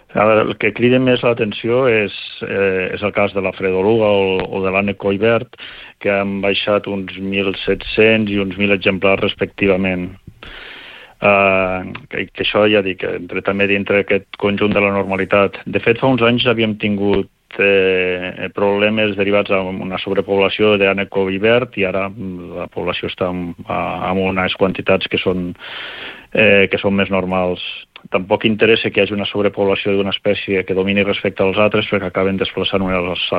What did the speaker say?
El que crida més l'atenció és el cas de la fredoruga o de l'ànec collverd, que han baixat uns 1.700 i uns 1.000 exemplars respectivament. Que això, ja dic, també dintre aquest conjunt de la normalitat. De fet, fa uns anys havíem tingut problemes derivats d'una sobrepoblació d'ànec collverd i ara la població està amb unes quantitats que són més normals. Tampoc interessa que hi hagi una sobrepoblació d'una espècie que domini respecte als altres perquè acaben desplaçant unes